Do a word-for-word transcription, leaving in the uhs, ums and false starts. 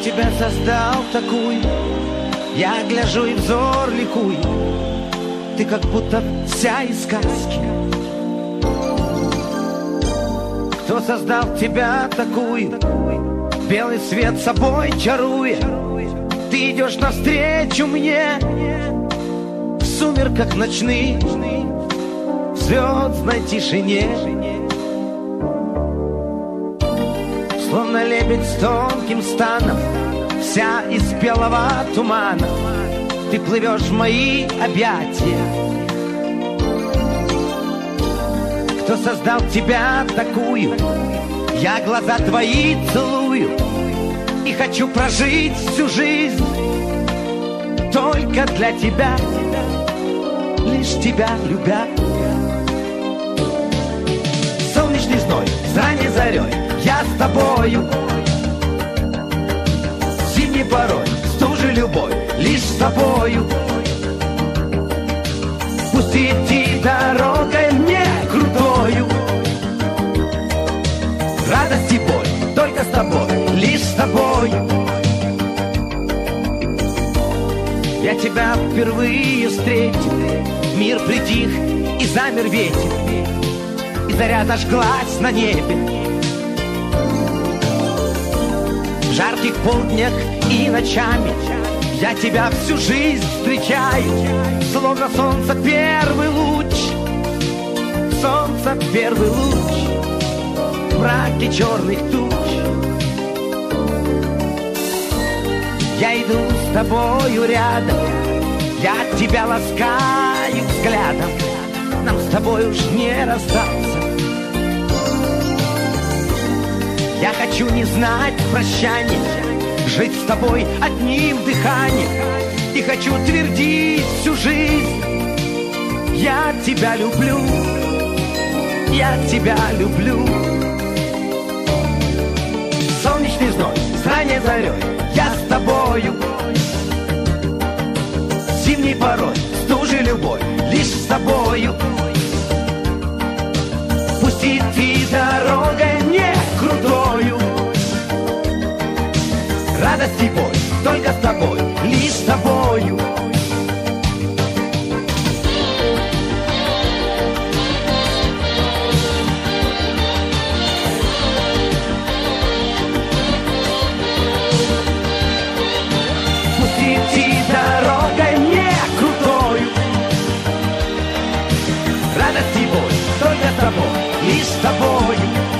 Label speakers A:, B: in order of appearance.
A: тебя создал такую, я гляжу и взор ликуй. Ты как будто вся из сказки. Кто создал тебя такую, белый свет собой чаруя? Ты идешь навстречу мне в сумерках ночных, в звездной тишине. Словно лебедь с тонким станом, вся из белого тумана, ты плывешь в мои объятия. Кто создал тебя такую, я глаза твои целую и хочу прожить всю жизнь только для тебя, лишь тебя любя. Солнечный зной, с ранней зарей я с тобою, зимней порой стужи любовь лишь с тобою. Пусть идти дорогой мне крутою, радость и боль только с тобой, лишь с тобой. Я тебя впервые встретил, мир притих и замер ветер, и заря зажглась на небе. В жарких полднях и ночами я тебя всю жизнь встречаю, словно солнце первый луч, солнце первый луч в мраке черных туч. Я иду с тобою рядом, я тебя ласкаю взглядом, нам с тобой уж не расстаться. Я хочу не знать прощания, жить с тобой одним дыханием, и хочу твердить всю жизнь: я тебя люблю, я тебя люблю. Солнечный зной, с ранней зарей я с тобою, зимней порой стужи любовь лишь с тобою. Пусть идти дорогой мне крутою, радость и боль только с тобой, лишь с тобою. Пусть идти дорогой мне крутою, радость и боль только с тобой, лишь с тобою.